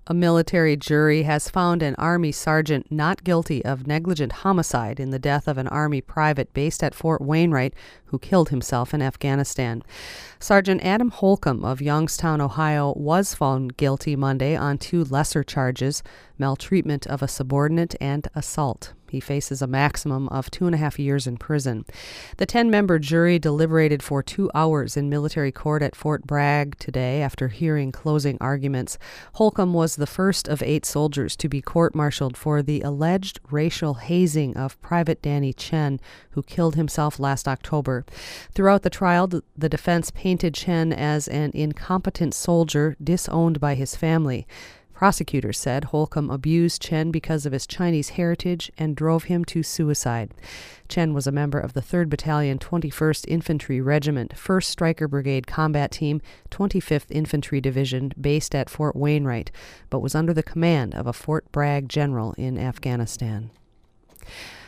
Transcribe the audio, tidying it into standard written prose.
A military jury has found an Army sergeant not guilty of negligent homicide in the death of an Army private based at Fort Wainwright who killed himself in Afghanistan. Sergeant Adam Holcomb of Youngstown, Ohio, was found guilty Monday on 2 lesser charges, maltreatment of a subordinate and assault. He faces a maximum of 2.5 years in prison. The 10-member jury deliberated for 2 hours in military court at Fort Bragg today after hearing closing arguments. Holcomb was the first of 8 soldiers to be court-martialed for the alleged racial hazing of Private Danny Chen, who killed himself last October. Throughout the trial, the defense painted Chen as an incompetent soldier disowned by his family. Prosecutors said Holcomb abused Chen because of his Chinese heritage and drove him to suicide. Chen was a member of the 3rd Battalion, 21st Infantry Regiment, 1st Stryker Brigade Combat Team, 25th Infantry Division, based at Fort Wainwright, but was under the command of a Fort Bragg general in Afghanistan.